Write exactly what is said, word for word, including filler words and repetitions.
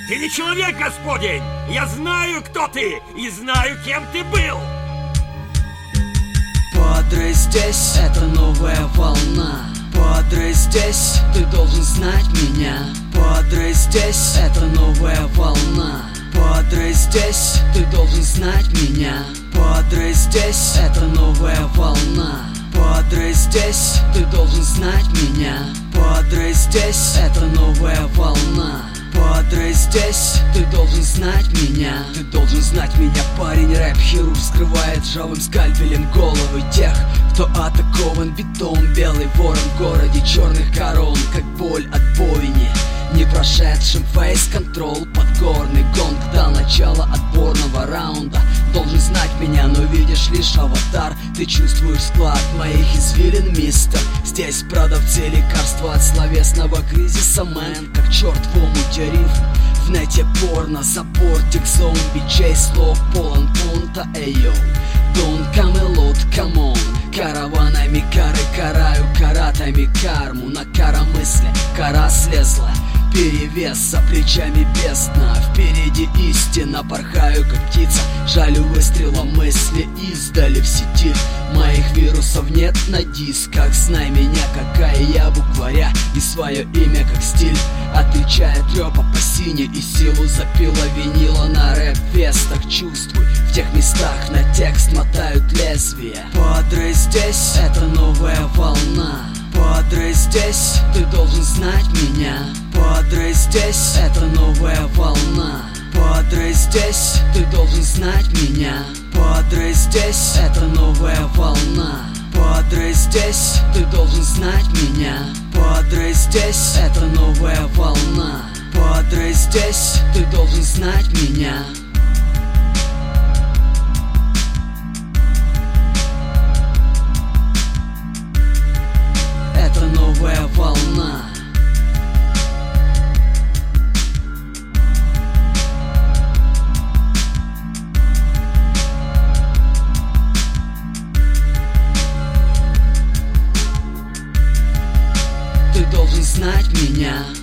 Ты не человек, Господень! Я знаю, кто ты, и знаю, кем ты был! Падре здесь, это новая волна. Падре здесь, ты должен знать меня. Падре здесь, это новая волна. Падре здесь, ты должен знать меня. Падре здесь, это новая волна. Падре здесь, ты должен знать меня. Падре здесь, это новая волна. Падре здесь, ты должен знать меня. Ты должен знать меня, парень. Рэп-хирург вскрывает ржавым скальпелем головы тех, кто атакован битом. Белый ворон в городе черных корон, как боль от бойни. Не прошедшим фейс-контрол, подгорный гонг дал начало отборного раунда. Должен знать меня, но видишь лишь аватар. Ты чувствуешь склад моих извилин, мистер. Здесь продавцы лекарства от словесного кризиса, мэн. Как черт в омуте рифм, в нете порно, саппортик зомби, чей слог полон понта, эйоу. Дон Камелот, камон. Караванами кары караю, каратами карму. На коромысле кора слезла, перевес за плечами бездна. Впереди истина, порхаю как птица, жалю выстрелом мысли издали в сети. Моих вирусов нет на дисках, знай меня, какая я букваря, и свое имя как стиль отличает рёпа по сине и силу запила винила на рэп-фестах. Чувствуй, в тех местах на текст мотают лезвия. Падре здесь, это новая волна. Падре здесь, ты должен знать меня. Падре здесь, это новая волна. Падре здесь, ты должен знать меня. Падре здесь, это новая волна. Падре здесь, ты должен знать меня. Падре здесь, это новая волна. Падре здесь, ты должен знать меня. Это новая волна. Ты должен знать меня.